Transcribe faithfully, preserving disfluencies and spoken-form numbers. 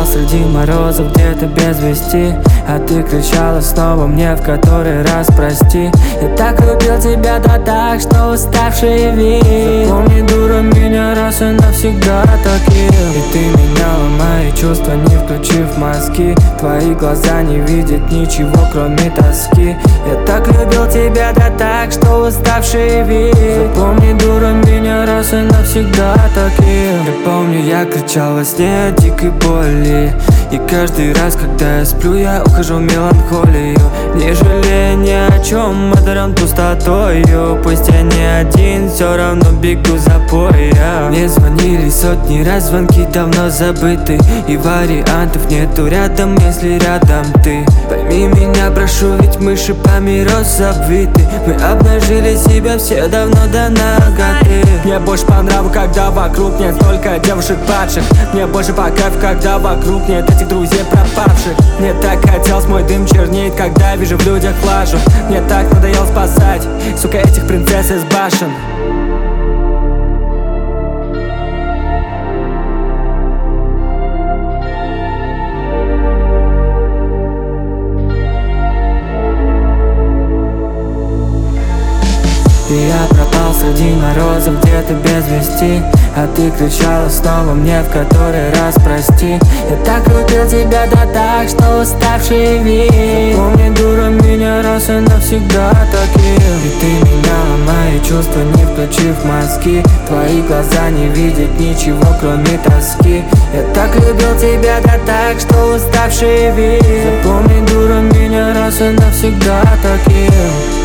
пропал среди морозов где-то без вести, а ты кричала снова мне в который раз прости. Я так любил тебя, да так, что уставший вид. Запомни, дура, меня раз и навсегда таким. И ты меняла мои чувства, не включив мозги. Твои глаза не видят ничего, кроме тоски. Я так любил тебя, да так, что уставший вид. Запомни, дура, меня раз и навсегда таким. Я помню, я кричал во сне от дикой боли, и каждый раз, когда я сплю, я ухожу в меланхолию. Не жалея ни о чем, одарен пустотою. Пусть я не один, все равно бегу за боя. Мне звонили сотни раз, звонки давно забыты, и вариантов нету рядом, если рядом ты. Пойми меня, прошу, ведь мы шипами роз забиты. Мы обнажили себя все давно до ноготы. Мне больше по нраву, когда вокруг нет столько девушек падших. Мне больше по кайфу, когда вокруг нет этих друзей пропавших. Мне так хотелось, мой дым чернеет, когда вижу в людях лажу. Мне так надоело спасать, сука, этих принцесс из башен. И я пропал среди морозов где-то без вести, а ты кричала снова мне в который раз прости. Я так любил тебя, да так, что уставший вид. Запомни, дура, меня раз и навсегда таким. И ты меняла мои чувства, не включив мозги. Твои глаза не видят ничего, кроме тоски. Я так любил тебя, да так, что уставший вид. Запомни, дура, меня раз и навсегда таким.